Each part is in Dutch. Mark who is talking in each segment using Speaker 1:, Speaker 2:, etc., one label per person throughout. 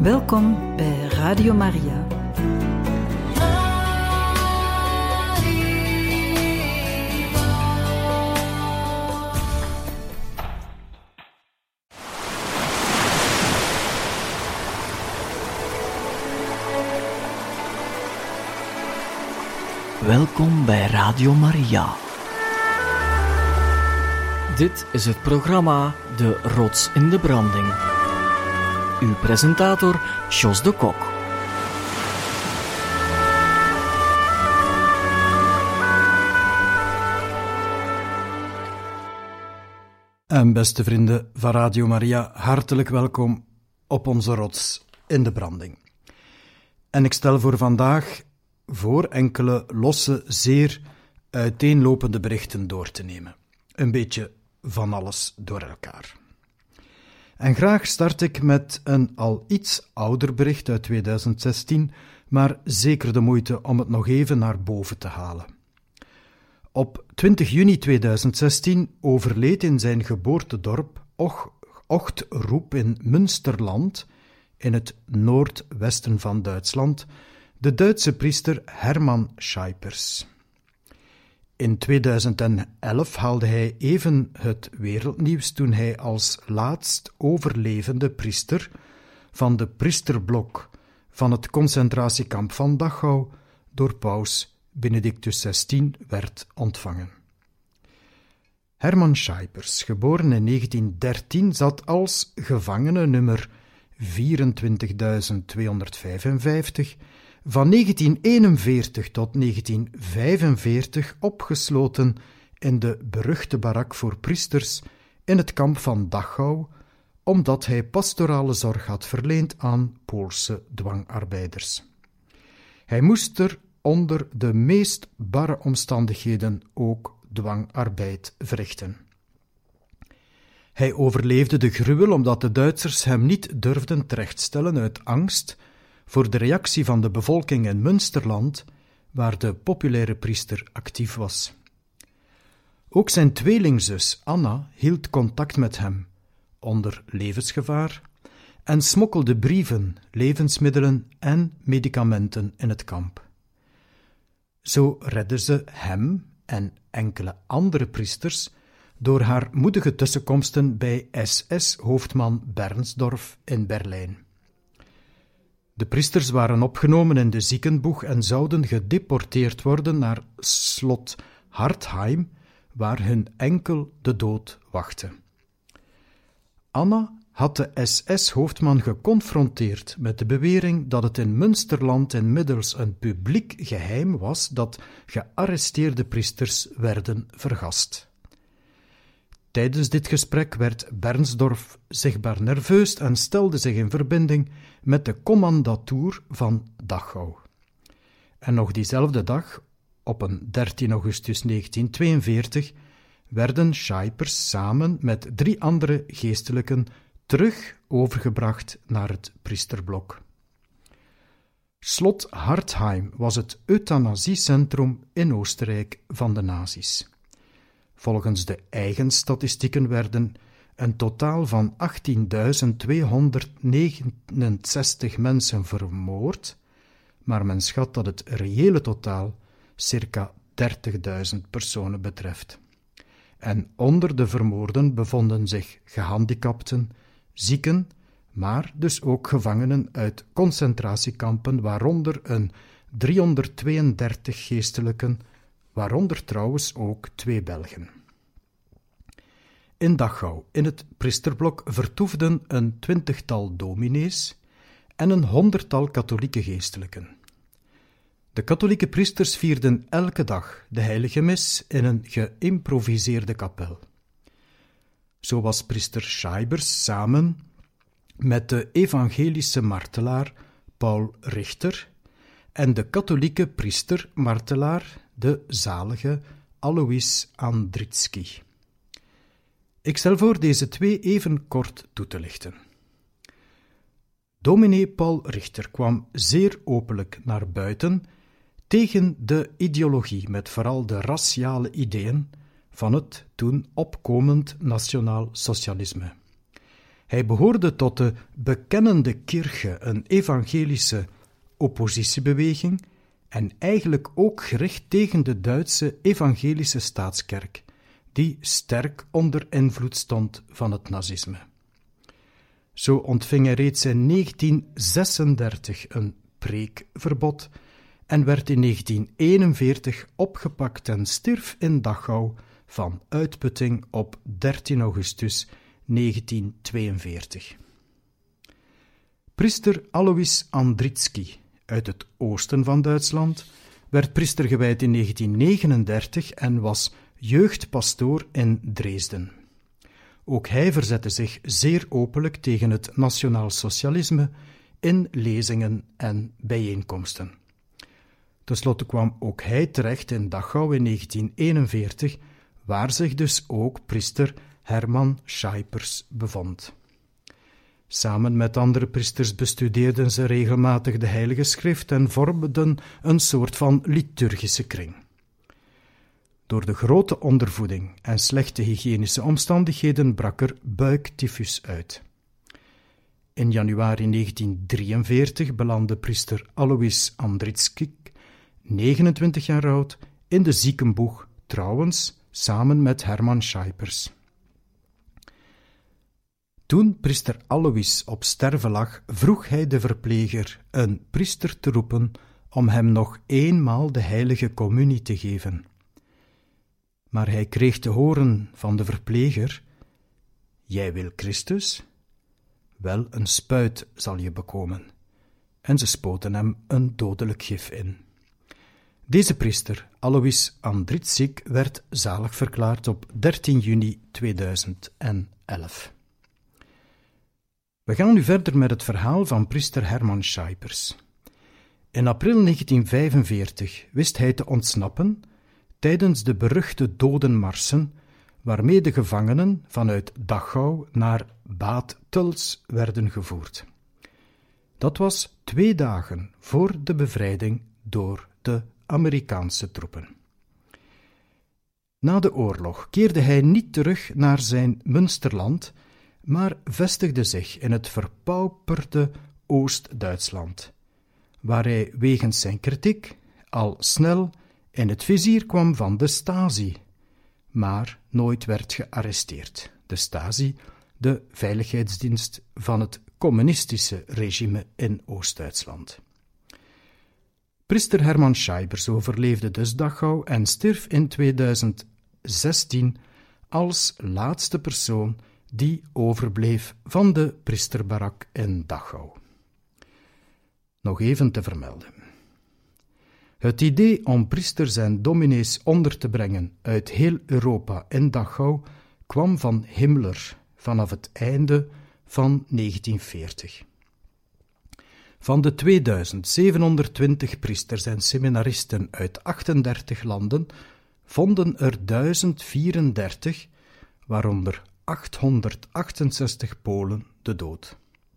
Speaker 1: Welkom bij Radio Maria.
Speaker 2: Welkom bij Radio Maria.
Speaker 3: Dit is het programma De Rots in de Branding. Uw presentator, Jos de Kok.
Speaker 4: En beste vrienden van Radio Maria, hartelijk welkom op onze Rots in de Branding. En ik stel voor vandaag voor enkele losse, zeer uiteenlopende berichten door te nemen. Een beetje van alles door elkaar. En graag start ik met een al iets ouder bericht uit 2016, maar zeker de moeite om het nog even naar boven te halen. Op 20 juni 2016 overleed in zijn geboortedorp Ochtroep in Münsterland, in het noordwesten van Duitsland, de Duitse priester Hermann Scheipers. In 2011 haalde hij even het wereldnieuws toen hij als laatst overlevende priester van de priesterblok van het concentratiekamp van Dachau door paus Benedictus XVI werd ontvangen. Hermann Scheipers, geboren in 1913, zat als gevangene nummer 24.255 van 1941 tot 1945 opgesloten in de beruchte barak voor priesters in het kamp van Dachau, omdat hij pastorale zorg had verleend aan Poolse dwangarbeiders. Hij moest er onder de meest barre omstandigheden ook dwangarbeid verrichten. Hij overleefde de gruwel omdat de Duitsers hem niet durfden terechtstellen uit angst voor de reactie van de bevolking in Münsterland, waar de populaire priester actief was. Ook zijn tweelingzus Anna hield contact met hem, onder levensgevaar, en smokkelde brieven, levensmiddelen en medicamenten in het kamp. Zo redde ze hem en enkele andere priesters door haar moedige tussenkomsten bij SS-hoofdman Bernsdorf in Berlijn. De priesters waren opgenomen in de ziekenboeg en zouden gedeporteerd worden naar slot Hartheim, waar hun enkel de dood wachtte. Anna had de SS-hoofdman geconfronteerd met de bewering dat het in Münsterland inmiddels een publiek geheim was dat gearresteerde priesters werden vergast. Tijdens dit gesprek werd Bernsdorf zichtbaar nerveus en stelde zich in verbinding met de commandatuur van Dachau. En nog diezelfde dag, op een 13 augustus 1942, werden Scheipers samen met 3 andere geestelijken terug overgebracht naar het priesterblok. Slot Hartheim was het euthanasiecentrum in Oostenrijk van de nazi's. Volgens de eigen statistieken werden een totaal van 18.269 mensen vermoord, maar men schat dat het reële totaal circa 30.000 personen betreft. En onder de vermoorden bevonden zich gehandicapten, zieken, maar dus ook gevangenen uit concentratiekampen, waaronder een 332 geestelijken, waaronder trouwens ook 2 Belgen. In Dachau, in het priesterblok, vertoefden een 20-tal dominees en een 100-tal katholieke geestelijken. De katholieke priesters vierden elke dag de heilige mis in een geïmproviseerde kapel. Zo was priester Scheipers samen met de evangelische martelaar Paul Richter en de katholieke priester-martelaar de zalige Alois Andritsky. Ik stel voor deze 2 even kort toe te lichten. Dominee Paul Richter kwam zeer openlijk naar buiten tegen de ideologie met vooral de raciale ideeën van het toen opkomend nationaal socialisme. Hij behoorde tot de Bekennende Kirche, een evangelische oppositiebeweging, en eigenlijk ook gericht tegen de Duitse evangelische staatskerk, die sterk onder invloed stond van het nazisme. Zo ontving hij reeds in 1936 een preekverbod en werd in 1941 opgepakt en stierf in Dachau van uitputting op 13 augustus 1942. Priester Alois Andritsky uit het oosten van Duitsland werd priester gewijd in 1939 en was jeugdpastoor in Dresden. Ook hij verzette zich zeer openlijk tegen het nationaal socialisme in lezingen en bijeenkomsten. Ten slotte kwam ook hij terecht in Dachau in 1941, waar zich dus ook priester Hermann Scheipers bevond. Samen met andere priesters bestudeerden ze regelmatig de Heilige Schrift en vormden een soort van liturgische kring. Door de grote ondervoeding en slechte hygiënische omstandigheden brak er buiktyfus uit. In januari 1943 belandde priester Alois Andritsky, 29 jaar oud, in de ziekenboeg, trouwens samen met Hermann Scheipers. Toen priester Alois op sterven lag, vroeg hij de verpleger een priester te roepen om hem nog eenmaal de heilige communie te geven. Maar hij kreeg te horen van de verpleger: "Jij wil Christus? Wel, een spuit zal je bekomen." En ze spoten hem een dodelijk gif in. Deze priester, Alois Andritsky, werd zalig verklaard op 13 juni 2011. We gaan nu verder met het verhaal van priester Hermann Scheipers. In april 1945 wist hij te ontsnappen tijdens de beruchte dodenmarsen waarmee de gevangenen vanuit Dachau naar Bad Tölz werden gevoerd. Dat was 2 dagen voor de bevrijding door de Amerikaanse troepen. Na de oorlog keerde hij niet terug naar zijn Münsterland, maar vestigde zich in het verpauperde Oost-Duitsland, waar hij wegens zijn kritiek al snel in het vizier kwam van de Stasi, maar nooit werd gearresteerd. De Stasi, de veiligheidsdienst van het communistische regime in Oost-Duitsland. Priester Hermann Scheipers overleefde dus Dachau en stierf in 2016 als laatste persoon die overbleef van de priesterbarak in Dachau. Nog even te vermelden. Het idee om priesters en dominees onder te brengen uit heel Europa in Dachau kwam van Himmler vanaf het einde van 1940. Van de 2720 priesters en seminaristen uit 38 landen vonden er 1034, waaronder 868 Polen, de dood.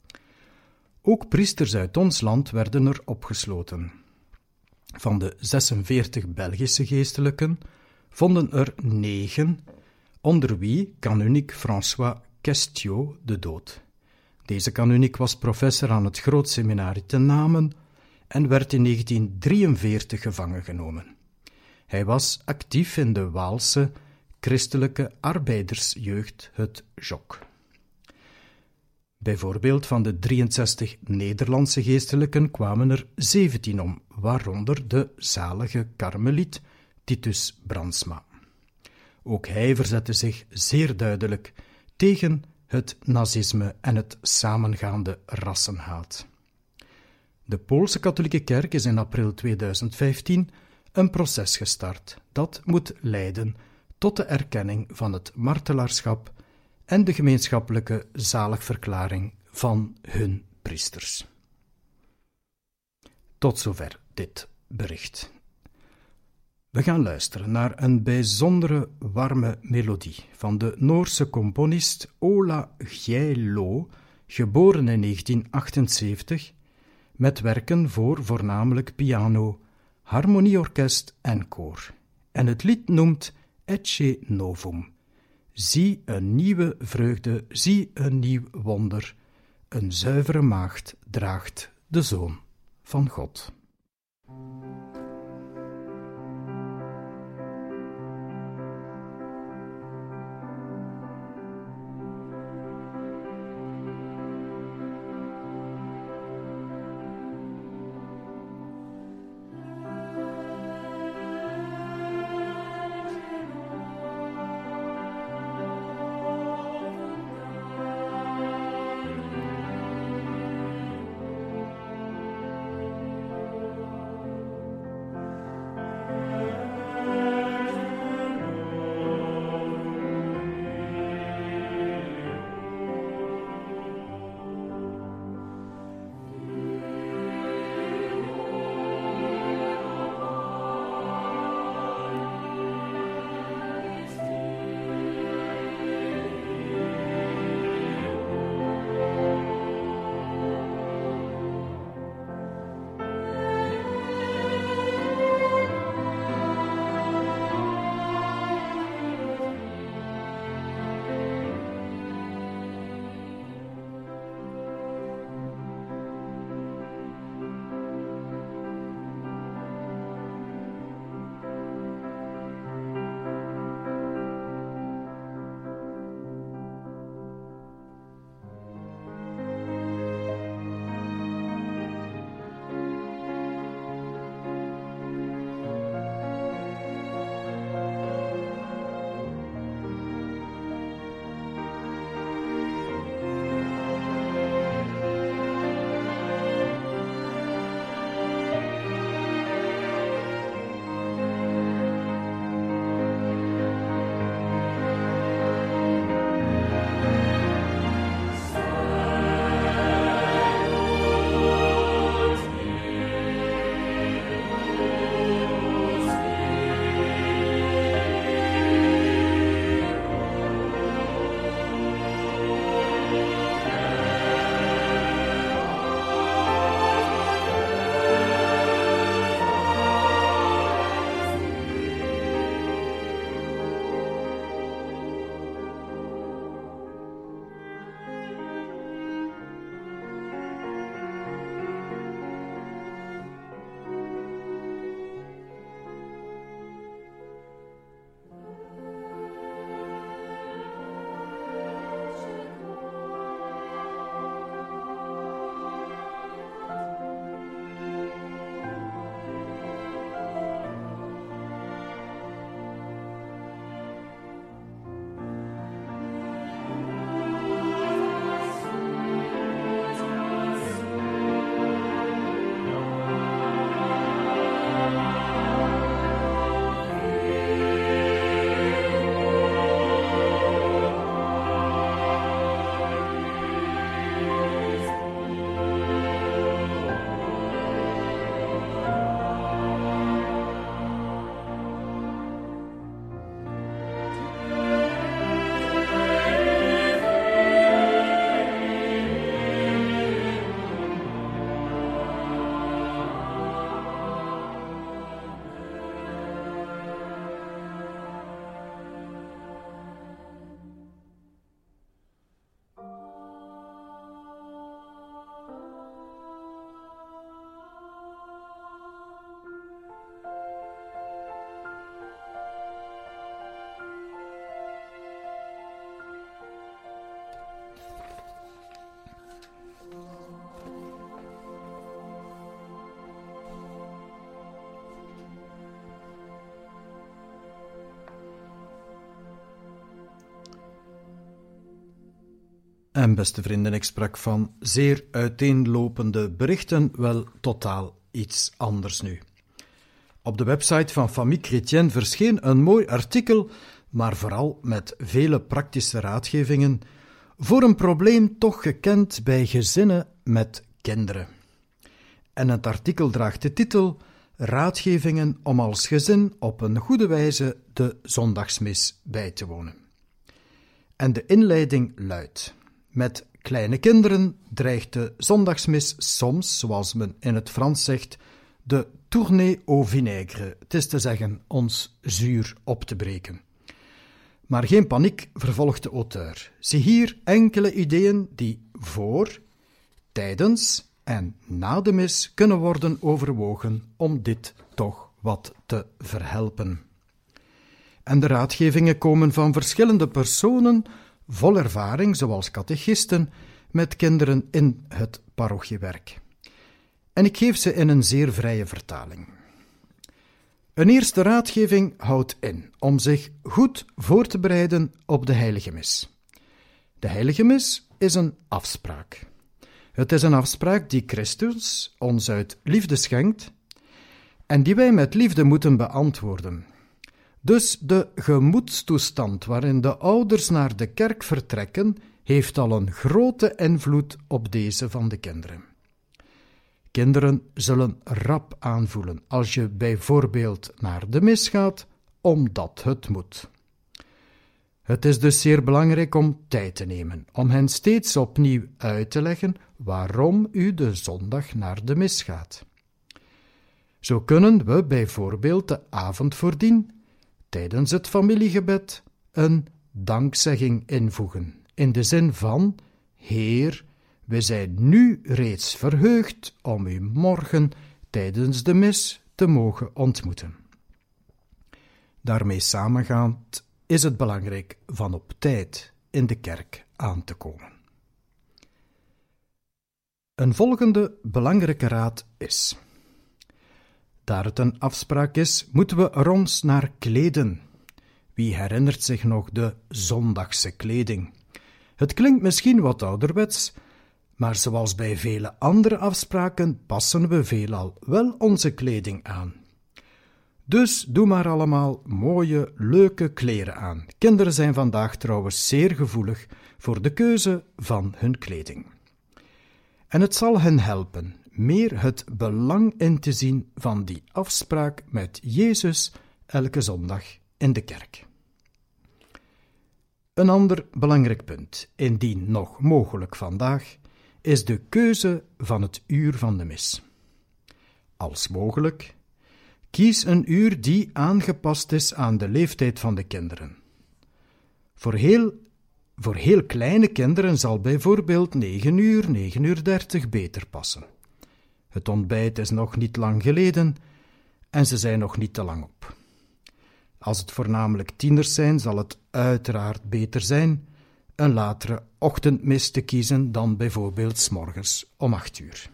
Speaker 4: Ook priesters uit ons land werden er opgesloten. Van de 46 Belgische geestelijken vonden er 9, onder wie kanuniek François Questiot de dood. Deze kanuniek was professor aan het Grootseminarie te Namen en werd in 1943 gevangen genomen. Hij was actief in de Waalse christelijke arbeidersjeugd, het JOC. Bijvoorbeeld van de 63 Nederlandse geestelijken kwamen er 17 om, waaronder de zalige karmeliet Titus Brandsma. Ook hij verzette zich zeer duidelijk tegen het nazisme en het samengaande rassenhaat. De Poolse katholieke kerk is in april 2015 een proces gestart dat moet leiden tot de erkenning van het martelaarschap en de gemeenschappelijke zaligverklaring van hun priesters. Tot zover dit bericht. We gaan luisteren naar een bijzondere warme melodie van de Noorse componist Ola Gjeilo, geboren in 1978, met werken voor voornamelijk piano, harmonieorkest en koor. En het lied noemt Ecce Novum, zie een nieuwe vreugde, zie een nieuw wonder. Een zuivere maagd draagt de Zoon van God. En beste vrienden, ik sprak van zeer uiteenlopende berichten, wel totaal iets anders nu. Op de website van Famille Chrétienne verscheen een mooi artikel, maar vooral met vele praktische raadgevingen, voor een probleem toch gekend bij gezinnen met kinderen. En het artikel draagt de titel Raadgevingen om als gezin op een goede wijze de zondagsmis bij te wonen. En de inleiding luidt: met kleine kinderen dreigt de zondagsmis soms, zoals men in het Frans zegt, de tournée au vinaigre, het is te zeggen, ons zuur op te breken. Maar geen paniek, vervolgt de auteur. Zie hier enkele ideeën die voor, tijdens en na de mis kunnen worden overwogen om dit toch wat te verhelpen. En de raadgevingen komen van verschillende personen vol ervaring, zoals catechisten, met kinderen in het parochiewerk. En ik geef ze in een zeer vrije vertaling. Een eerste raadgeving houdt in om zich goed voor te bereiden op de heilige mis. De heilige mis is een afspraak. Het is een afspraak die Christus ons uit liefde schenkt en die wij met liefde moeten beantwoorden. Dus de gemoedstoestand waarin de ouders naar de kerk vertrekken, heeft al een grote invloed op deze van de kinderen. Kinderen zullen rap aanvoelen als je bijvoorbeeld naar de mis gaat, omdat het moet. Het is dus zeer belangrijk om tijd te nemen, om hen steeds opnieuw uit te leggen waarom u de zondag naar de mis gaat. Zo kunnen we bijvoorbeeld de avond voordien, tijdens het familiegebed, een dankzegging invoegen, in de zin van: Heer, we zijn nu reeds verheugd om u morgen tijdens de mis te mogen ontmoeten. Daarmee samengaand is het belangrijk van op tijd in de kerk aan te komen. Een volgende belangrijke raad is: daar het een afspraak is, moeten we er ons naar kleden. Wie herinnert zich nog de zondagse kleding? Het klinkt misschien wat ouderwets, maar zoals bij vele andere afspraken passen we veelal wel onze kleding aan. Dus doe maar allemaal mooie, leuke kleren aan. Kinderen zijn vandaag trouwens zeer gevoelig voor de keuze van hun kleding. En het zal hen helpen meer het belang in te zien van die afspraak met Jezus elke zondag in de kerk. Een ander belangrijk punt, indien nog mogelijk vandaag, is de keuze van het uur van de mis. Als mogelijk, kies een uur die aangepast is aan de leeftijd van de kinderen. Voor heel kleine kinderen zal bijvoorbeeld 9 uur, 9 uur 30 beter passen. Het ontbijt is nog niet lang geleden en ze zijn nog niet te lang op. Als het voornamelijk tieners zijn, zal het uiteraard beter zijn een latere ochtendmis te kiezen dan bijvoorbeeld 's morgens om 8 uur.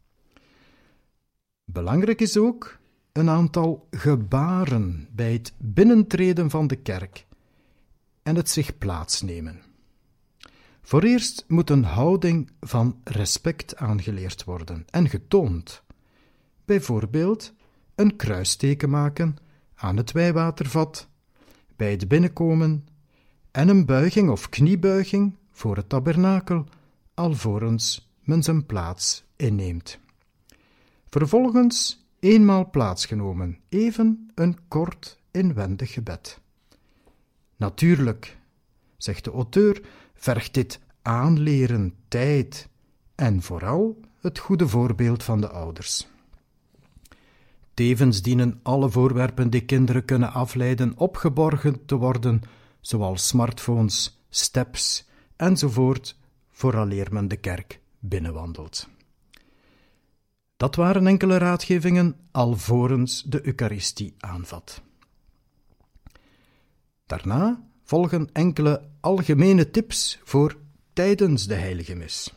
Speaker 4: Belangrijk is ook een aantal gebaren bij het binnentreden van de kerk en het zich plaatsnemen. Voor eerst moet een houding van respect aangeleerd worden en getoond. Bijvoorbeeld een kruisteken maken aan het wijwatervat, bij het binnenkomen en een buiging of kniebuiging voor het tabernakel, alvorens men zijn plaats inneemt. Vervolgens, eenmaal plaatsgenomen, even een kort inwendig gebed. Natuurlijk, zegt de auteur, vergt dit aanleren, tijd en vooral het goede voorbeeld van de ouders. Tevens dienen alle voorwerpen die kinderen kunnen afleiden opgeborgen te worden, zoals smartphones, steps enzovoort, vooraleer men de kerk binnenwandelt. Dat waren enkele raadgevingen alvorens de Eucharistie aanvat. Daarna volgen enkele algemene tips voor tijdens de heilige mis.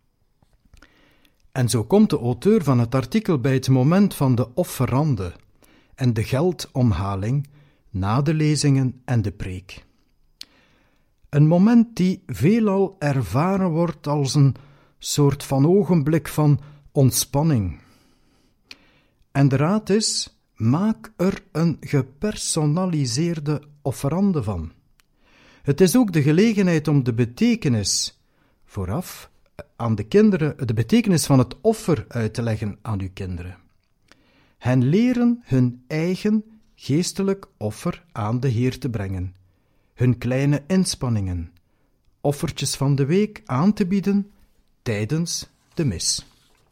Speaker 4: En zo komt de auteur van het artikel bij het moment van de offerande en de geldomhaling na de lezingen en de preek. Een moment die veelal ervaren wordt als een soort van ogenblik van ontspanning. En de raad is: maak er een gepersonaliseerde offerande van. Het is ook de gelegenheid om de betekenis vooraf aan de kinderen, de betekenis van het offer uit te leggen aan uw kinderen. Hen leren hun eigen geestelijk offer aan de Heer te brengen, hun kleine inspanningen, offertjes van de week aan te bieden tijdens de mis.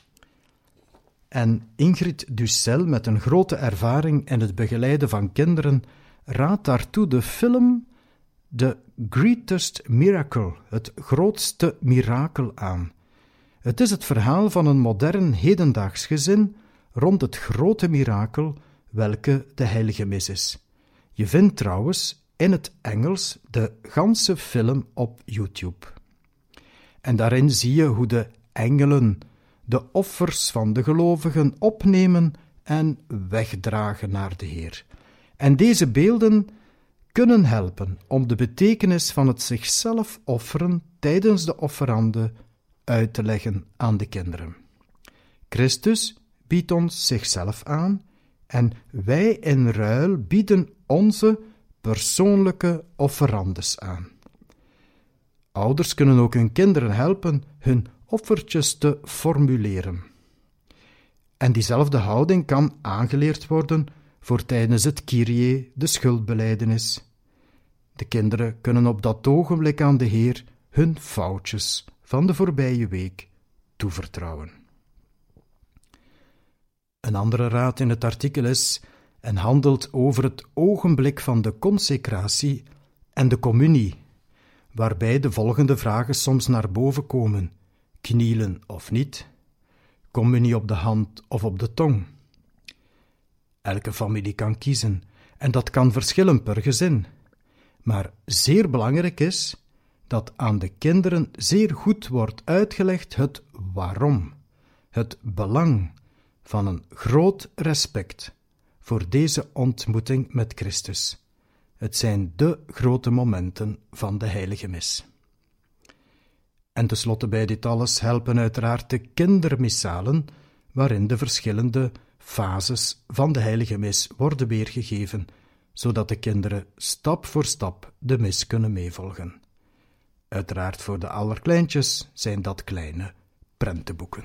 Speaker 4: En Ingrid Dussel, met een grote ervaring in het begeleiden van kinderen, raadt daartoe de film The Greatest Miracle, het grootste mirakel aan. Het is het verhaal van een modern hedendaags gezin rond het grote mirakel welke de heilige mis is. Je vindt trouwens in het Engels de ganse film op YouTube. En daarin zie je hoe de engelen de offers van de gelovigen opnemen en wegdragen naar de Heer. En deze beelden kunnen helpen om de betekenis van het zichzelf offeren tijdens de offerande uit te leggen aan de kinderen. Christus biedt ons zichzelf aan en wij in ruil bieden onze persoonlijke offerandes aan. Ouders kunnen ook hun kinderen helpen hun offertjes te formuleren. En diezelfde houding kan aangeleerd worden voor tijdens het Kyrie, de schuldbelijdenis. De kinderen kunnen op dat ogenblik aan de Heer hun foutjes van de voorbije week toevertrouwen. Een andere raad in het artikel is en handelt over het ogenblik van de consecratie en de communie, waarbij de volgende vragen soms naar boven komen: knielen of niet, communie op de hand of op de tong. Elke familie kan kiezen en dat kan verschillen per gezin. Maar zeer belangrijk is dat aan de kinderen zeer goed wordt uitgelegd het waarom, het belang van een groot respect voor deze ontmoeting met Christus. Het zijn de grote momenten van de heilige mis. En tenslotte bij dit alles helpen uiteraard de kindermissalen, waarin de verschillende fases van de heilige mis worden weergegeven, zodat de kinderen stap voor stap de mis kunnen meevolgen. Uiteraard voor de allerkleintjes zijn dat kleine prentenboeken.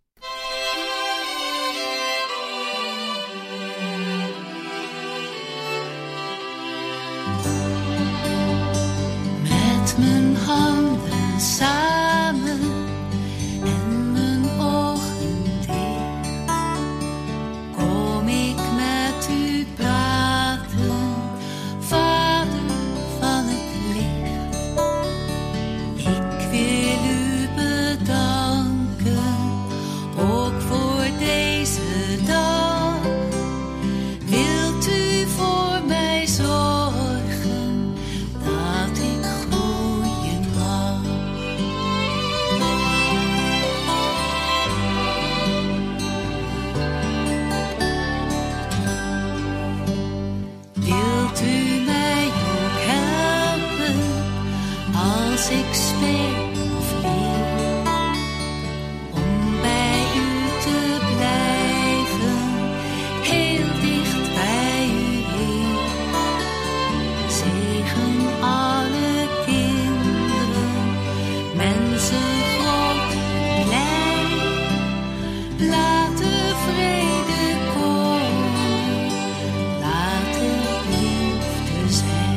Speaker 5: Met mijn handen samen en mijn ogen dicht, kom ik met u praten, Vader van het licht. Ik wil u bedanken, ook voor deze dag. Wilt u voor mij zorgen dat ik groeien mag? Wilt u mij ook helpen als ik speel of leer, om bij u te blijven, heel dicht bij u, Heer. Zegen alle kinderen, mensen groot en klein. Laat de vrede komen, laat er liefde zijn.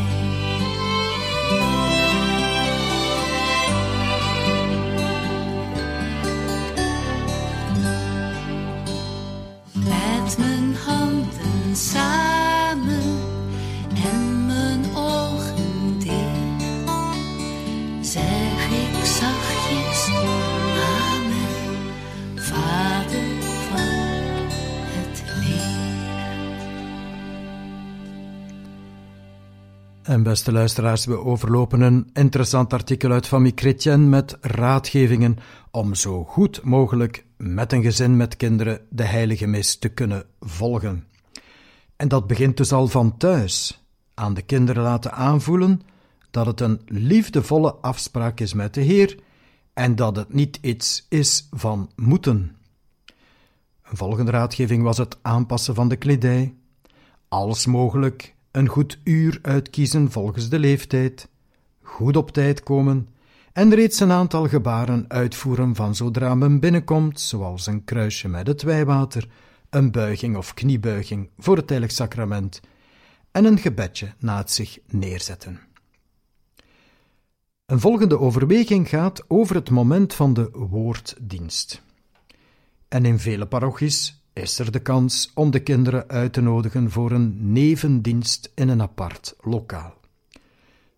Speaker 5: Met mijn handen samen en mijn ogen dicht, zeg ik zachtjes amen, Vader van het licht.
Speaker 4: En beste luisteraars, we overlopen een interessant artikel uit Famille Chrétienne met raadgevingen om zo goed mogelijk met een gezin met kinderen de heilige mis te kunnen volgen. En dat begint dus al van thuis. Aan de kinderen laten aanvoelen dat het een liefdevolle afspraak is met de Heer en dat het niet iets is van moeten. Een volgende raadgeving was het aanpassen van de kledij, alles mogelijk een goed uur uitkiezen volgens de leeftijd, goed op tijd komen en reeds een aantal gebaren uitvoeren van zodra men binnenkomt, zoals een kruisje met het wijwater, een buiging of kniebuiging voor het heilig sacrament en een gebedje na het zich neerzetten. Een volgende overweging gaat over het moment van de woorddienst. En in vele parochies is er de kans om de kinderen uit te nodigen voor een nevendienst in een apart lokaal.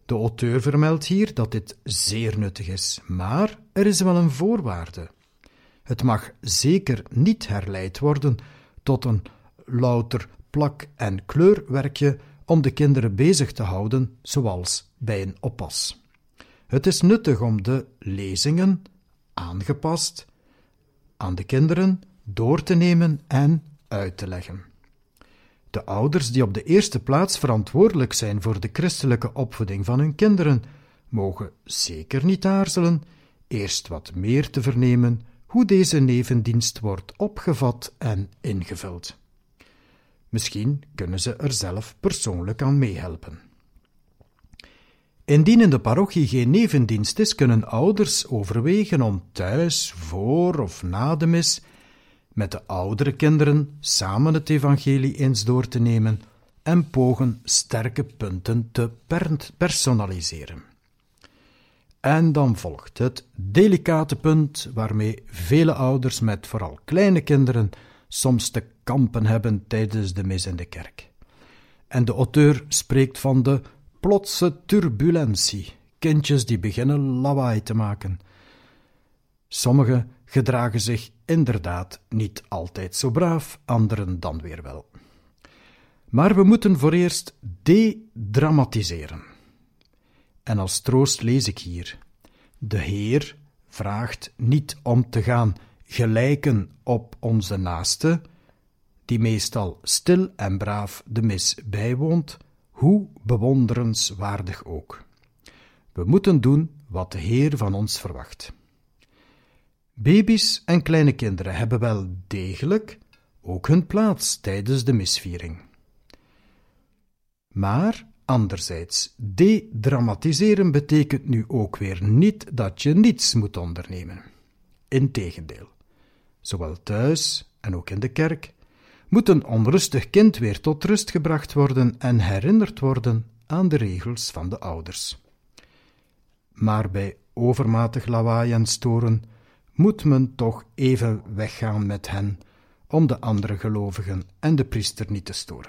Speaker 4: De auteur vermeldt hier dat dit zeer nuttig is, maar er is wel een voorwaarde. Het mag zeker niet herleid worden tot een louter plak- en kleurwerkje om de kinderen bezig te houden, zoals bij een oppas. Het is nuttig om de lezingen, aangepast aan de kinderen, door te nemen en uit te leggen. De ouders die op de eerste plaats verantwoordelijk zijn voor de christelijke opvoeding van hun kinderen, mogen zeker niet aarzelen eerst wat meer te vernemen hoe deze nevendienst wordt opgevat en ingevuld. Misschien kunnen ze er zelf persoonlijk aan meehelpen. Indien in de parochie geen nevendienst is, kunnen ouders overwegen om thuis, voor of na de mis, met de oudere kinderen samen het evangelie eens door te nemen en pogen sterke punten te personaliseren. En dan volgt het delicate punt waarmee vele ouders met vooral kleine kinderen soms te kampen hebben tijdens de mis in de kerk. En de auteur spreekt van de plotse turbulentie, kindjes die beginnen lawaai te maken. Sommigen gedragen zich inderdaad niet altijd zo braaf, anderen dan weer wel. Maar we moeten voor eerst dedramatiseren. En als troost lees ik hier: de Heer vraagt niet om te gaan gelijken op onze naaste, die meestal stil en braaf de mis bijwoont, hoe bewonderenswaardig ook. We moeten doen wat de Heer van ons verwacht. Baby's en kleine kinderen hebben wel degelijk ook hun plaats tijdens de misviering. Maar anderzijds, dedramatiseren betekent nu ook weer niet dat je niets moet ondernemen. Integendeel, zowel thuis en ook in de kerk moet een onrustig kind weer tot rust gebracht worden en herinnerd worden aan de regels van de ouders. Maar bij overmatig lawaai en storen moet men toch even weggaan met hen, om de andere gelovigen en de priester niet te storen.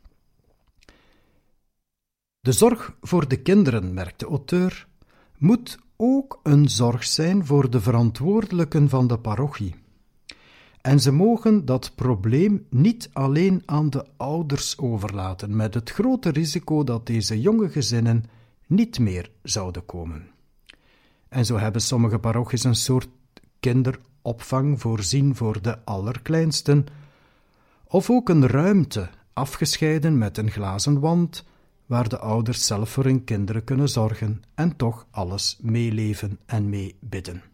Speaker 4: De zorg voor de kinderen, merkt de auteur, moet ook een zorg zijn voor de verantwoordelijken van de parochie. En ze mogen dat probleem niet alleen aan de ouders overlaten, met het grote risico dat deze jonge gezinnen niet meer zouden komen. En zo hebben sommige parochies een soort kinderopvang voorzien voor de allerkleinsten, of ook een ruimte afgescheiden met een glazen wand, waar de ouders zelf voor hun kinderen kunnen zorgen en toch alles meeleven en meebidden.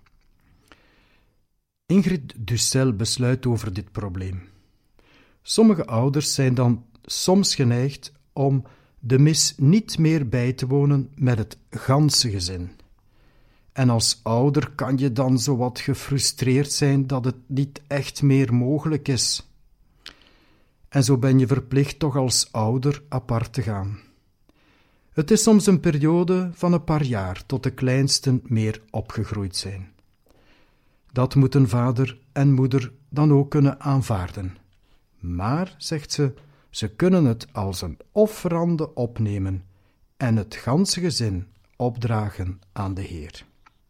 Speaker 4: Ingrid Dussel besluit over dit probleem. Sommige ouders zijn dan soms geneigd om de mis niet meer bij te wonen met het ganse gezin. En als ouder kan je dan zo wat gefrustreerd zijn dat het niet echt meer mogelijk is. En zo ben je verplicht toch als ouder apart te gaan. Het is soms een periode van een paar jaar tot de kleinsten meer opgegroeid zijn. Dat moeten vader en moeder dan ook kunnen aanvaarden. Maar, zegt ze, ze kunnen het als een offerande opnemen en het ganse gezin opdragen aan de Heer.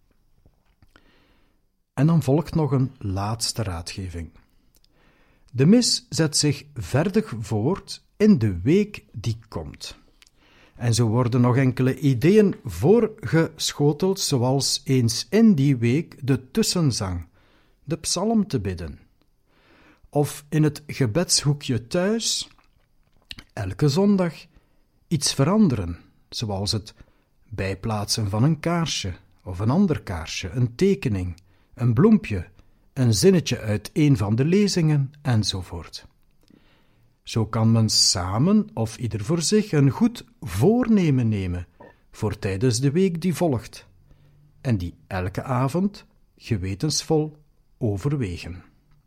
Speaker 4: En dan volgt nog een laatste raadgeving. De mis zet zich verder voort in de week die komt. En zo worden nog enkele ideeën voorgeschoteld, zoals eens in die week de tussenzang, de psalm te bidden. Of in het gebedshoekje thuis, elke zondag, iets veranderen, zoals het bijplaatsen van een kaarsje of een ander kaarsje, een tekening, een bloempje, een zinnetje uit een van de lezingen, enzovoort. Zo kan men samen of ieder voor zich een goed voornemen nemen voor tijdens de week die volgt, en die elke avond gewetensvol overwegen.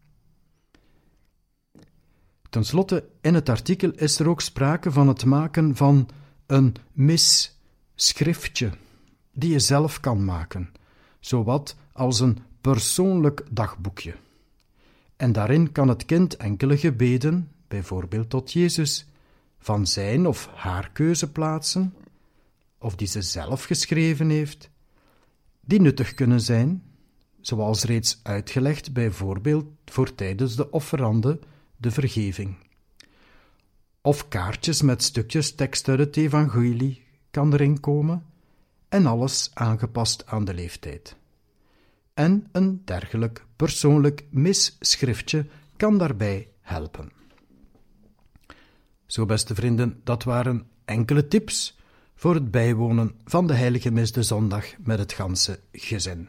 Speaker 4: Ten slotte, in het artikel is er ook sprake van het maken van een misschriftje, die je zelf kan maken, zowat als een persoonlijk dagboekje. En daarin kan het kind enkele gebeden, bijvoorbeeld tot Jezus, van zijn of haar keuze plaatsen, of die ze zelf geschreven heeft, die nuttig kunnen zijn, zoals reeds uitgelegd bijvoorbeeld voor tijdens de offerande de vergeving. Of kaartjes met stukjes tekst uit het evangelie kan erin komen en alles aangepast aan de leeftijd. En een dergelijk persoonlijk misschriftje kan daarbij helpen. Zo, beste vrienden, dat waren enkele tips voor het bijwonen van de heilige mis de zondag met het ganse gezin.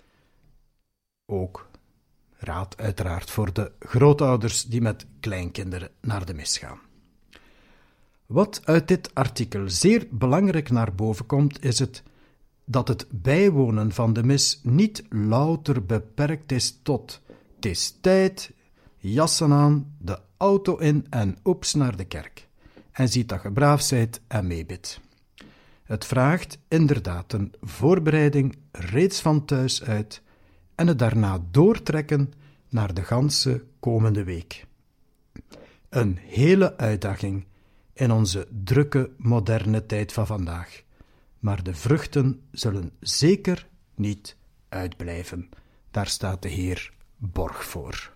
Speaker 4: Ook raad uiteraard voor de grootouders die met kleinkinderen naar de mis gaan. Wat uit dit artikel zeer belangrijk naar boven komt, is dat het bijwonen van de mis niet louter beperkt is tot het is tijd, jassen aan, de auto in en oeps naar de kerk. En ziet dat je braaf zijt en meebidt. Het vraagt inderdaad een voorbereiding reeds van thuis uit en het daarna doortrekken naar de ganse komende week. Een hele uitdaging in onze drukke, moderne tijd van vandaag. Maar de vruchten zullen zeker niet uitblijven. Daar staat de Heer borg voor.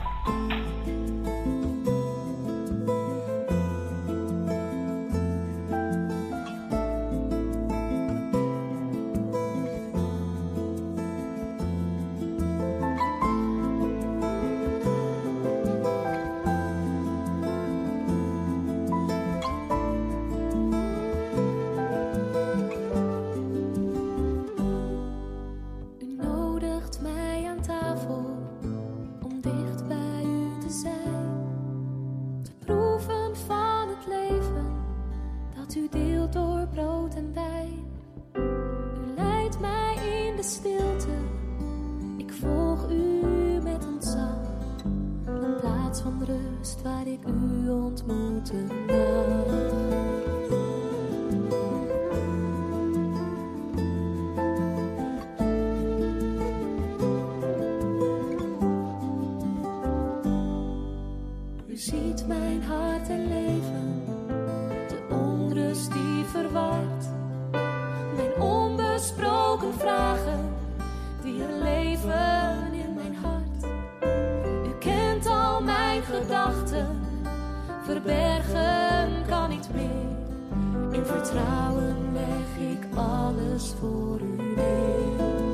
Speaker 6: Verbergen kan niet meer. In vertrouwen leg ik alles voor u neer.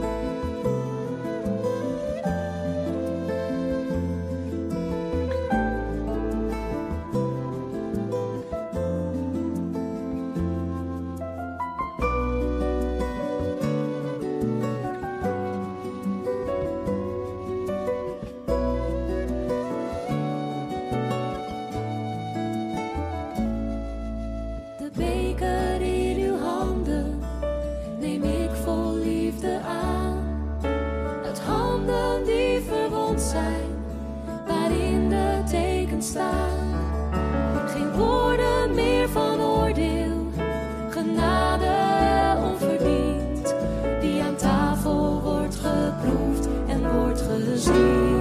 Speaker 6: Geen woorden meer van oordeel, genade onverdiend, die aan tafel wordt geproefd en wordt gezien.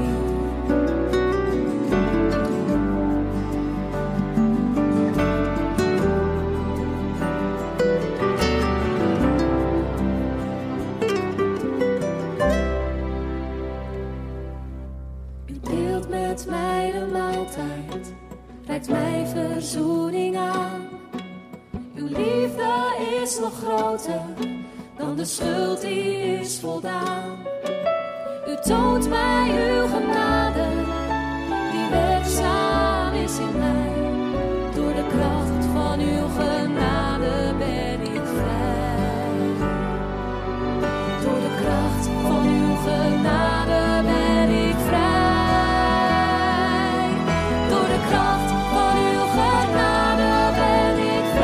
Speaker 6: U deelt met mij de maaltijd, reikt mij verzoening aan. Uw liefde is nog groter dan de schuld die is voldaan. U toont mij uw genade, die werkzaam is in mij. Door de kracht van uw genade ben ik vrij. Door de kracht van uw genade ben ik vrij.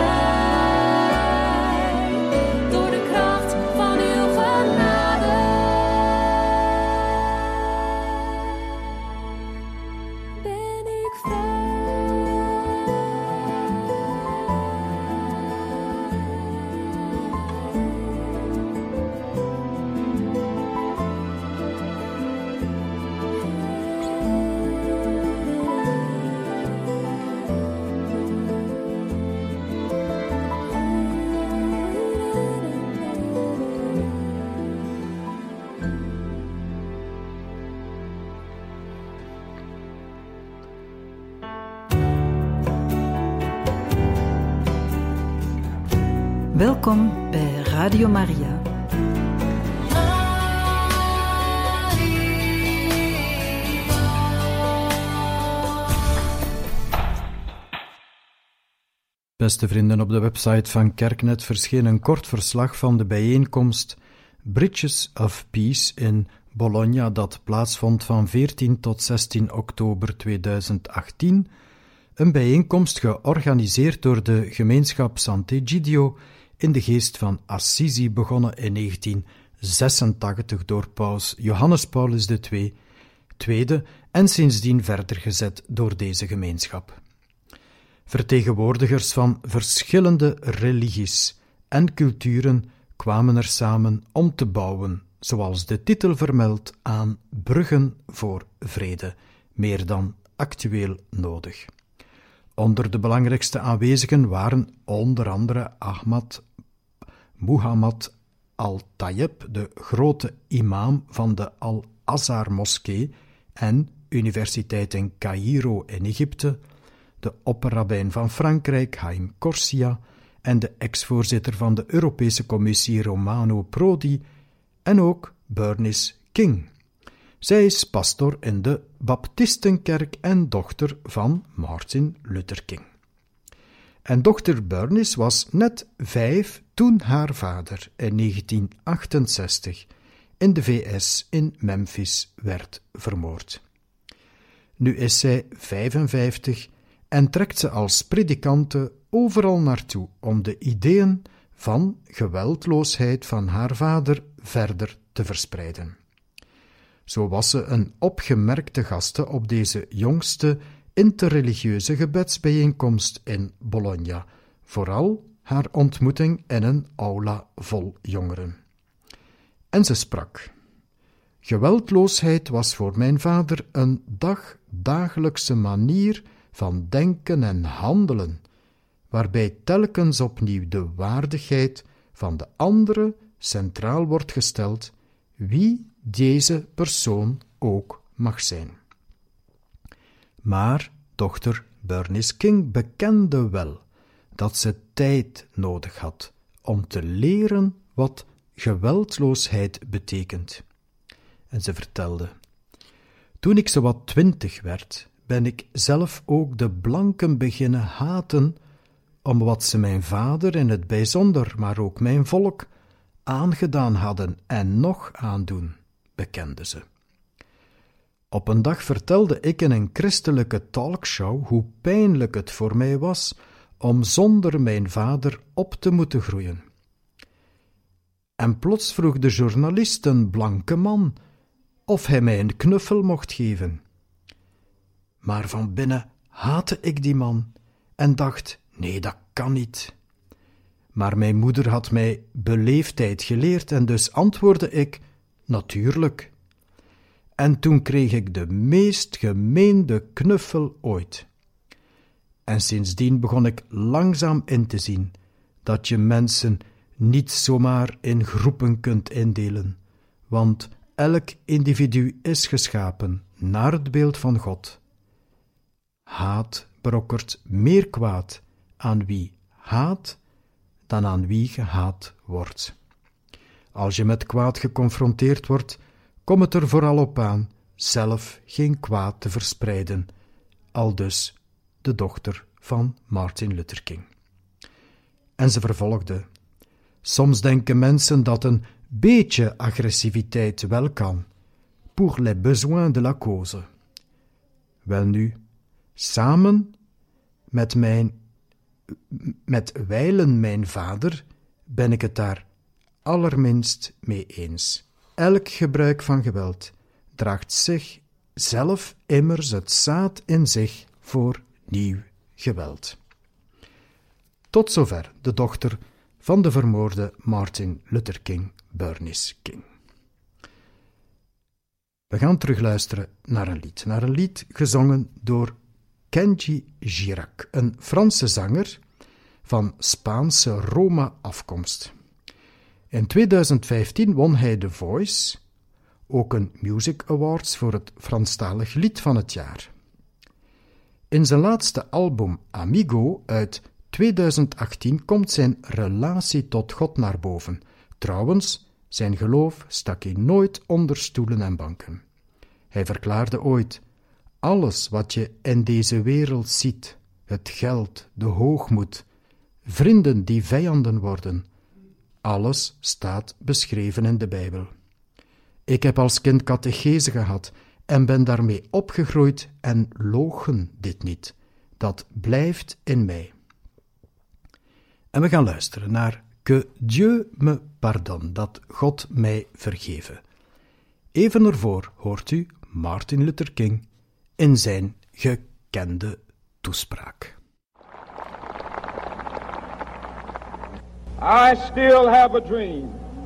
Speaker 6: Door de kracht van uw genade
Speaker 1: Welkom bij Radio Maria.
Speaker 4: Beste vrienden, op de website van Kerknet verscheen een kort verslag van de bijeenkomst Bridges of Peace in Bologna, dat plaatsvond van 14 tot 16 oktober 2018. Een bijeenkomst georganiseerd door de gemeenschap Sant'Egidio in de geest van Assisi, begonnen in 1986 door paus Johannes Paulus II, en sindsdien verder gezet door deze gemeenschap. Vertegenwoordigers van verschillende religies en culturen kwamen er samen om te bouwen, zoals de titel vermeldt, aan bruggen voor vrede, meer dan actueel nodig. Onder de belangrijkste aanwezigen waren onder andere Ahmad Muhammad al-Tayyib, de grote imam van de Al-Azhar-moskee en Universiteit in Caïro in Egypte, de opperrabijn van Frankrijk, Haim Corsia, en de ex-voorzitter van de Europese Commissie, Romano Prodi, en ook Bernice King. Zij is pastor in de Baptistenkerk en dochter van Martin Luther King. En dochter Bernice was net 5 toen haar vader in 1968 in de VS in Memphis werd vermoord. Nu is zij 55 en trekt ze als predikante overal naartoe om de ideeën van geweldloosheid van haar vader verder te verspreiden. Zo was ze een opgemerkte gaste op deze jongste interreligieuze gebedsbijeenkomst in Bologna, vooral haar ontmoeting in een aula vol jongeren. En ze sprak: geweldloosheid was voor mijn vader een dagelijkse manier van denken en handelen, waarbij telkens opnieuw de waardigheid van de andere centraal wordt gesteld, wie deze persoon ook mag zijn. Maar dochter Bernice King bekende wel dat ze tijd nodig had om te leren wat geweldloosheid betekent. En ze vertelde: toen ik zowat 20 werd, ben ik zelf ook de blanken beginnen haten om wat ze mijn vader in het bijzonder, maar ook mijn volk, aangedaan hadden en nog aandoen, bekende ze. Op een dag vertelde ik in een christelijke talkshow hoe pijnlijk het voor mij was om zonder mijn vader op te moeten groeien. En plots vroeg de journalist, een blanke man, of hij mij een knuffel mocht geven. Maar van binnen haatte ik die man en dacht: nee, dat kan niet. Maar mijn moeder had mij beleefdheid geleerd en dus antwoordde ik: natuurlijk. En toen kreeg ik de meest gemeende knuffel ooit. En sindsdien begon ik langzaam in te zien dat je mensen niet zomaar in groepen kunt indelen, want elk individu is geschapen naar het beeld van God. Haat berokkert meer kwaad aan wie haat dan aan wie gehaat wordt. Als je met kwaad geconfronteerd wordt, kom het er vooral op aan zelf geen kwaad te verspreiden, aldus de dochter van Martin Luther King. En ze vervolgde: soms denken mensen dat een beetje agressiviteit wel kan, pour les besoins de la cause. Welnu, samen met wijlen mijn vader ben ik het daar allerminst mee eens. Elk gebruik van geweld draagt zich zelf immers het zaad in zich voor nieuw geweld. Tot zover de dochter van de vermoorde Martin Luther King, Bernice King. We gaan terugluisteren naar een lied gezongen door Kenji Girac, een Franse zanger van Spaanse Roma-afkomst. In 2015 won hij The Voice, ook een Music Awards voor het Franstalig lied van het jaar. In zijn laatste album Amigo uit 2018 komt zijn relatie tot God naar boven. Trouwens, zijn geloof stak hij nooit onder stoelen en banken. Hij verklaarde ooit: alles wat je in deze wereld ziet, het geld, de hoogmoed, vrienden die vijanden worden, alles staat beschreven in de Bijbel. Ik heb als kind catechese gehad en ben daarmee opgegroeid en loochen dit niet. Dat blijft in mij. En we gaan luisteren naar Que Dieu me pardonne, dat God mij vergeven. Even ervoor hoort u Martin Luther King in zijn gekende toespraak.
Speaker 7: I still have a dream.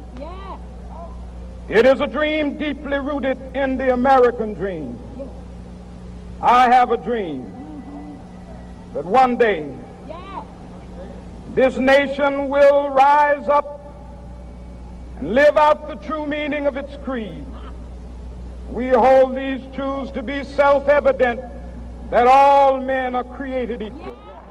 Speaker 7: It is a dream deeply rooted in the American dream. I have a dream that one day this nation will rise up and live out the true meaning of its creed. We hold these truths to be self-evident, that all men are created equal.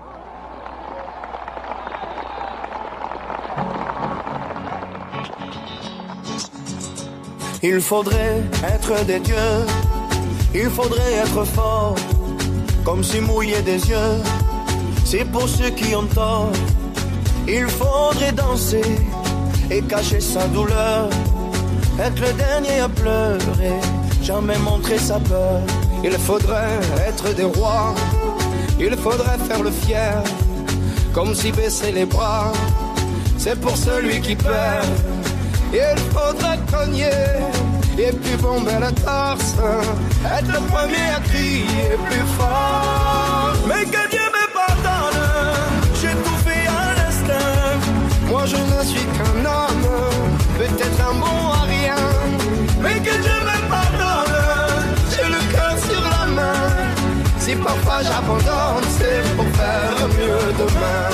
Speaker 8: Il faudrait être des dieux, il faudrait être fort, comme si mouiller des yeux, c'est pour ceux qui ont tort. Il faudrait danser et cacher sa douleur, être le dernier à pleurer, jamais montrer sa peur. Il faudrait être des rois, il faudrait faire le fier, comme si baisser les bras, c'est pour celui qui perd. Il faudrait cogner et puis bomber la torse, être le premier à crier plus fort. Mais que Dieu me pardonne, j'ai tout fait à l'instinct. Moi je ne suis qu'un homme, peut-être un bon à rien. Mais que Dieu me pardonne, j'ai le cœur sur la main. Si parfois j'abandonne, c'est pour faire mieux demain.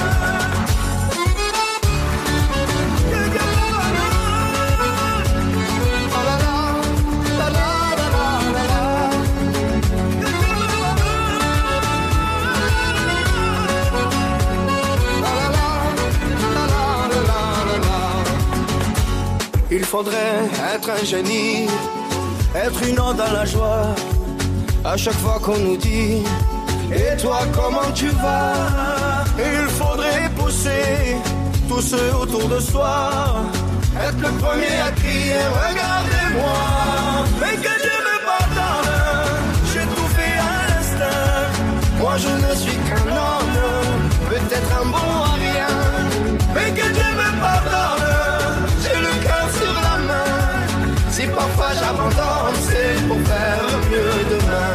Speaker 8: Il faudrait être un génie, être une ode à la joie, à chaque fois qu'on nous dit « Et toi, comment tu vas ?» Il faudrait pousser tous ceux autour de soi, être le premier à crier « Regardez-moi !» Mais que Dieu me pardonne, j'ai tout fait à l'instinct. Moi je ne suis qu'un homme, peut-être un bon à rien. Mais que Dieu me pardonne, j'ai le cœur sur la main. Si parfois j'abandonne, c'est pour faire mieux demain.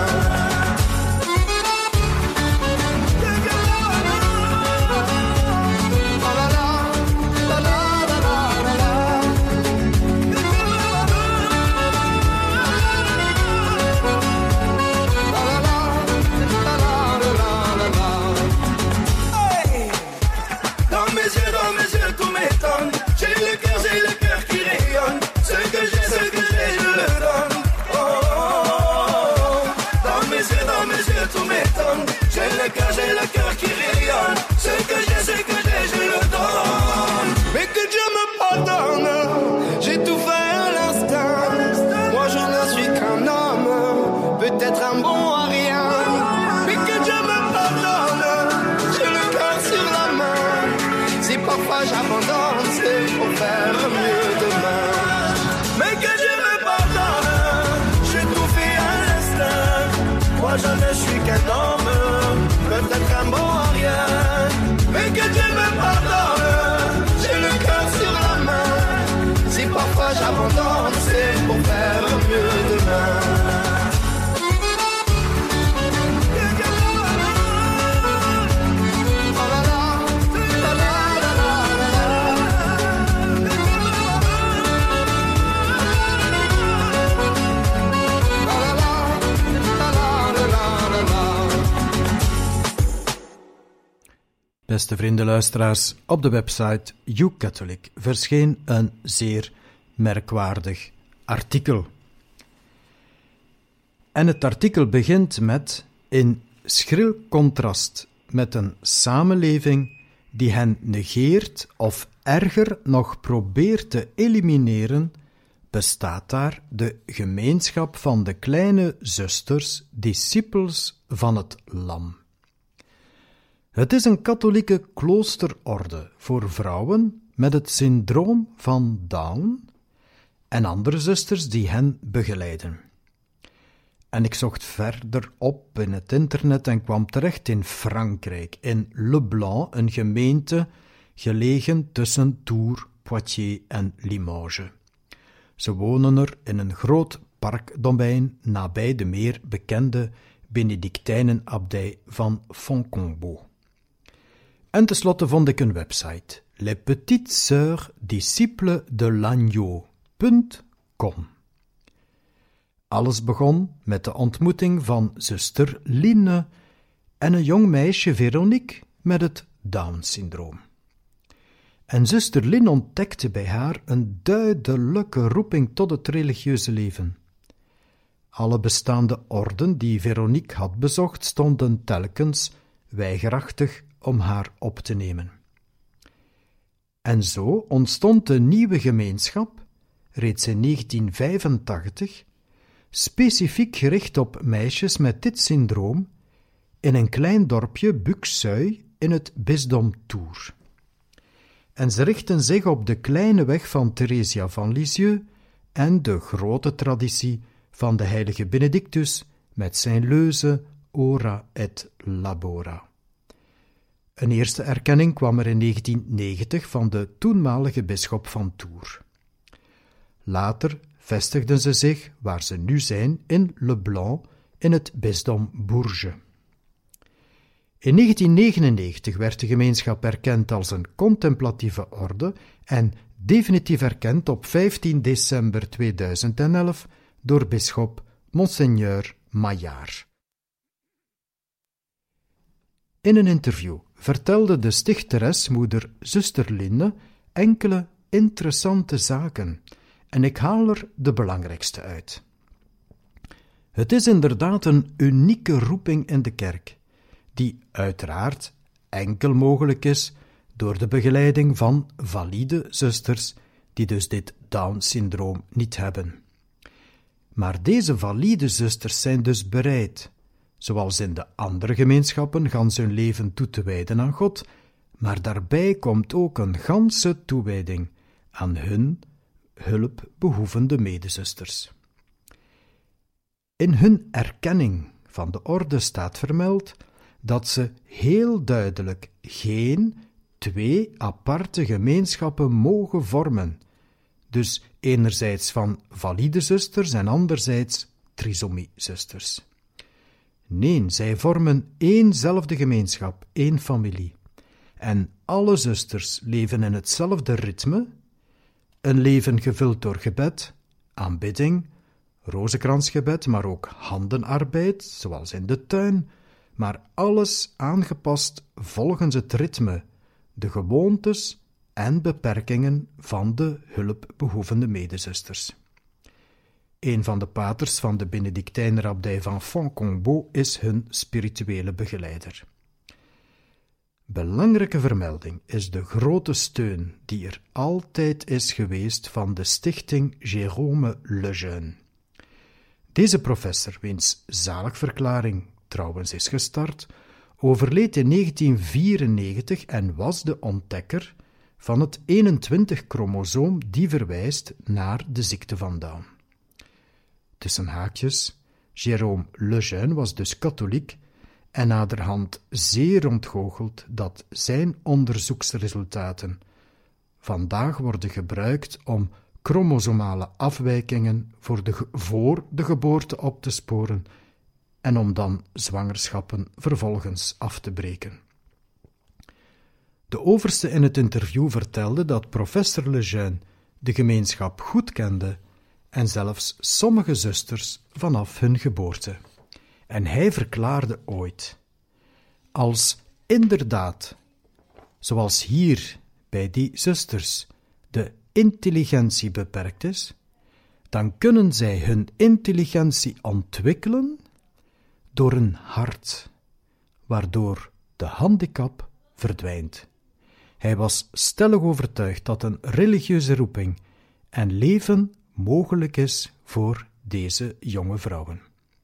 Speaker 8: Dans mes yeux, tout m'étonne. J'ai le cœur qui rayonne. Ce que j'ai, je le donne. Oh, oh, oh. Dans mes yeux, tout m'étonne. J'ai le cœur qui rayonne. Ce que j'ai, je le donne. Mais que Dieu me pardonne, j'ai tout fait à l'instant. Moi je ne suis qu'un homme, peut-être un bon à rien. Mais que Dieu me pardonne, j'ai le cœur sur la main. Si parfois j'abandonne, c'est pour faire mieux demain. Mais que Dieu me pardonne, j'ai tout fait à l'instant. Moi je ne suis qu'un homme, peut-être un bon à rien. Mais que Dieu me pardonne, j'ai le cœur sur la main. Si parfois j'abandonne, c'est pour faire mieux demain.
Speaker 4: Beste vrienden luisteraars, op de website YouCatholic verscheen een zeer merkwaardig artikel. En het artikel begint met: in schril contrast met een samenleving die hen negeert of erger nog probeert te elimineren, bestaat daar de gemeenschap van de kleine zusters, discipels van het Lam. Het is een katholieke kloosterorde voor vrouwen met het syndroom van Down en andere zusters die hen begeleiden. En ik zocht verder op in het internet en kwam terecht in Frankrijk, in Le Blanc, een gemeente gelegen tussen Tours, Poitiers en Limoges. Ze wonen er in een groot parkdomein nabij de meer bekende Benedictijnenabdij van Foncombault. En tenslotte vond ik een website, Les Petites Sœurs Disciples de l'Agneau.com. Alles begon met de ontmoeting van zuster Line en een jong meisje Veronique met het Down-syndroom. En zuster Line ontdekte bij haar een duidelijke roeping tot het religieuze leven. Alle bestaande orden die Veronique had bezocht stonden telkens weigerachtig om haar op te nemen. En zo ontstond een nieuwe gemeenschap, reeds in 1985, specifiek gericht op meisjes met dit syndroom, in een klein dorpje Buxeuil in het bisdom Tours. En ze richten zich op de kleine weg van Theresia van Lisieux en de grote traditie van de heilige Benedictus met zijn leuze Ora et Labora. Een eerste erkenning kwam er in 1990 van de toenmalige bisschop van Tours. Later vestigden ze zich, waar ze nu zijn, in Le Blanc, in het bisdom Bourges. In 1999 werd de gemeenschap erkend als een contemplatieve orde en definitief erkend op 15 december 2011 door bisschop Monseigneur Maillard. In een interview vertelde de stichteres, moeder zuster Line, enkele interessante zaken, en ik haal er de belangrijkste uit. Het is inderdaad een unieke roeping in de kerk, die uiteraard enkel mogelijk is door de begeleiding van valide zusters, die dus dit Down-syndroom niet hebben. Maar deze valide zusters zijn dus bereid, zoals in de andere gemeenschappen, gans hun leven toe te wijden aan God, maar daarbij komt ook een ganse toewijding aan hun hulpbehoevende medezusters. In hun erkenning van de orde staat vermeld dat ze heel duidelijk geen twee aparte gemeenschappen mogen vormen, dus enerzijds van valide zusters en anderzijds trisomiezusters. Nee, zij vormen éénzelfde gemeenschap, één familie. En alle zusters leven in hetzelfde ritme, een leven gevuld door gebed, aanbidding, rozenkransgebed, maar ook handenarbeid, zoals in de tuin, maar alles aangepast volgens het ritme, de gewoontes en beperkingen van de hulpbehoevende medezusters. Een van de paters van de Benedictijnerabdij van Foncombault is hun spirituele begeleider. Belangrijke vermelding is de grote steun die er altijd is geweest van de stichting Jérôme Lejeune. Deze professor, wiens zaligverklaring trouwens is gestart, overleed in 1994 en was de ontdekker van het 21-chromosoom die verwijst naar de ziekte van Down. Tussen haakjes, Jérôme Lejeune was dus katholiek en naderhand zeer ontgoocheld dat zijn onderzoeksresultaten vandaag worden gebruikt om chromosomale afwijkingen voor de geboorte op te sporen en om dan zwangerschappen vervolgens af te breken. De overste in het interview vertelde dat professor Lejeune de gemeenschap goed kende en zelfs sommige zusters vanaf hun geboorte. En hij verklaarde ooit: als inderdaad, zoals hier bij die zusters, de intelligentie beperkt is, dan kunnen zij hun intelligentie ontwikkelen door een hart, waardoor de handicap verdwijnt. Hij was stellig overtuigd dat een religieuze roeping en leven mogelijk is voor deze jonge vrouwen.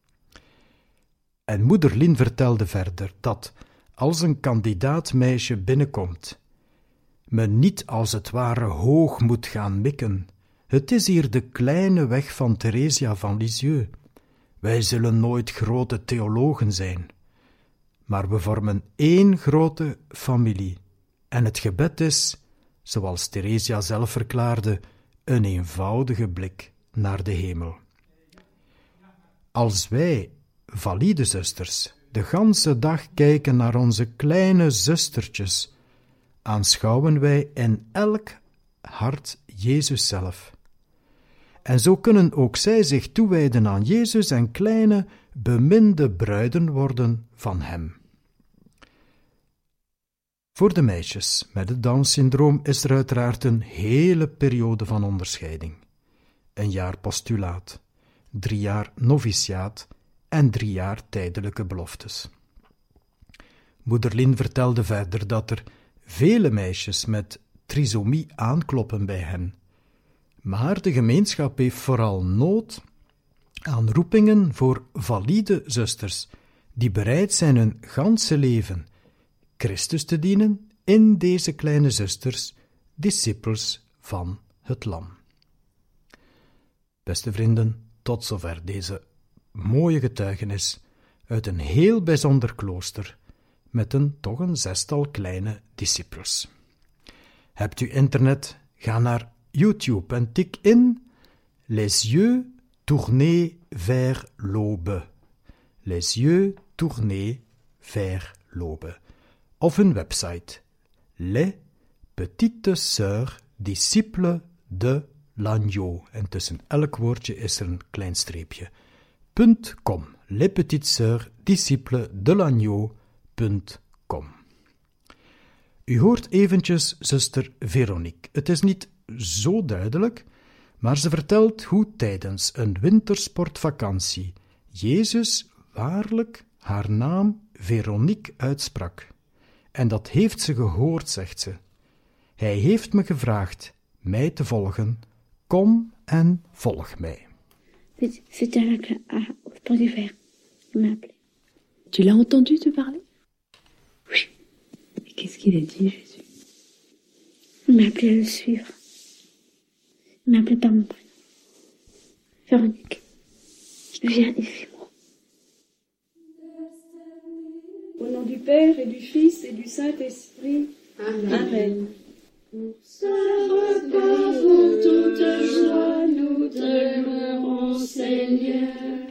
Speaker 4: En moeder Lien vertelde verder dat, als een kandidaatmeisje binnenkomt, men niet als het ware hoog moet gaan mikken. Het is hier de kleine weg van Theresia van Lisieux. Wij zullen nooit grote theologen zijn, maar we vormen één grote familie. En het gebed is, zoals Theresia zelf verklaarde, een eenvoudige blik naar de hemel. Als wij, valide zusters, de ganse dag kijken naar onze kleine zustertjes, aanschouwen wij in elk hart Jezus zelf. En zo kunnen ook zij zich toewijden aan Jezus en kleine, beminde bruiden worden van Hem. Voor de meisjes met het Down-syndroom is er uiteraard een hele periode van onderscheiding. 1 jaar postulaat, 3 jaar noviciaat en 3 jaar tijdelijke beloftes. Moeder Lien vertelde verder dat er vele meisjes met trisomie aankloppen bij hen. Maar de gemeenschap heeft vooral nood aan roepingen voor valide zusters, die bereid zijn hun ganse leven Christus te dienen in deze kleine zusters, discipels van het Lam. Beste vrienden, tot zover deze mooie getuigenis uit een heel bijzonder klooster met toch een 6-tal kleine discipels. Hebt u internet? Ga naar YouTube en tik in Les yeux tournés vers l'aube. Les yeux tournés vers l'aube. Of hun website Les Petites Sœurs Disciples de l'Agneau. En tussen elk woordje is er een klein streepje. .com. Les Petites Sœurs Disciples de l'Agneau.com. U hoort eventjes zuster Veronique. Het is niet zo duidelijk, maar ze vertelt hoe tijdens een wintersportvakantie Jezus waarlijk haar naam Veronique uitsprak. En dat heeft ze gehoord, zegt ze. Hij heeft me gevraagd mij te volgen. Kom en volg mij.
Speaker 9: C'était au Pont d'Hiver. Il m'a appelé. Tu l'as entendu te parler? Oui. Et qu'est-ce qu'il a dit, Jésus? Il m'a appelé à le suivre. Il m'a appelé par mon prénom. Véronique. Viens et suis-moi.
Speaker 6: Au nom du Père et du Fils et du Saint-Esprit. Amen. Amen. Pour ce repas, pour toute joie, nous t'aimerons, Seigneur.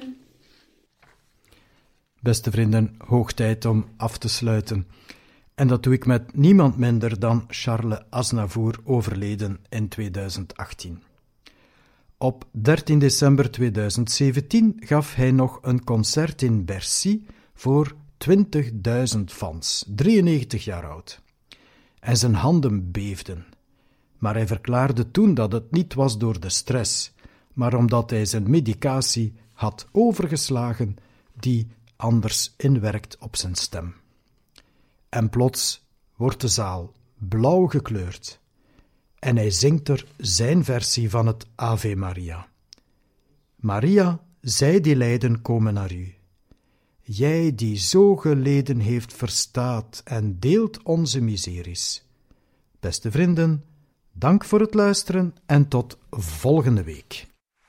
Speaker 4: Beste vrienden, hoog tijd om af te sluiten. En dat doe ik met niemand minder dan Charles Aznavour, overleden in 2018. Op 13 december 2017 gaf hij nog een concert in Bercy voor 20.000 fans, 93 jaar oud. En zijn handen beefden. Maar hij verklaarde toen dat het niet was door de stress, maar omdat hij zijn medicatie had overgeslagen die anders inwerkt op zijn stem. En plots wordt de zaal blauw gekleurd en hij zingt er zijn versie van het Ave Maria. Maria, zij die lijden komen naar u. Jij die zo geleden heeft verstaat en deelt onze miseries. Beste vrienden, dank voor het luisteren en tot volgende week.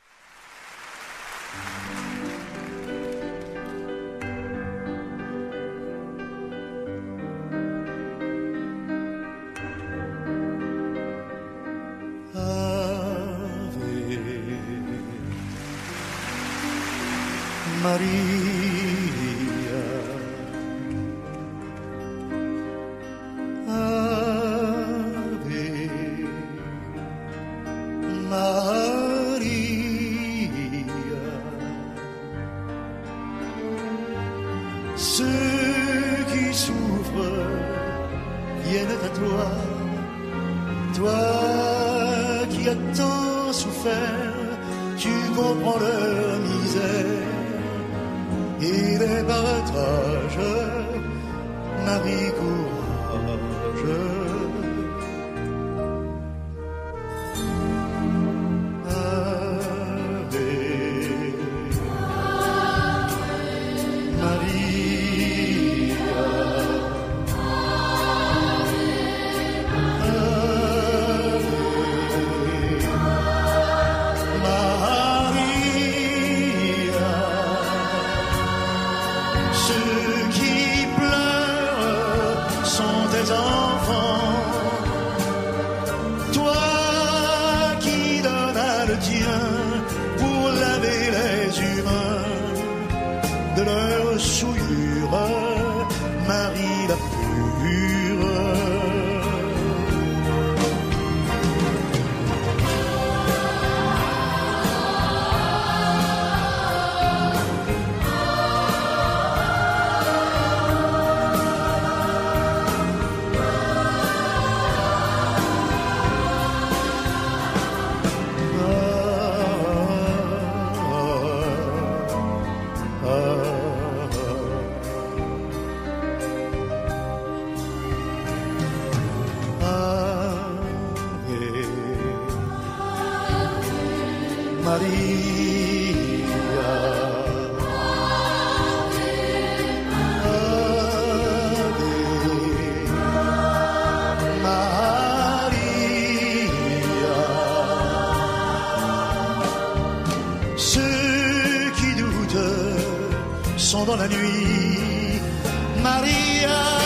Speaker 8: Maria, Ave Maria. Ceux qui souffrent viennent à toi, toi qui as tant souffert, tu comprends leur misère. Et les partages, Marie courage,
Speaker 10: souillure, Marie la pure. Sont dans la nuit, Maria.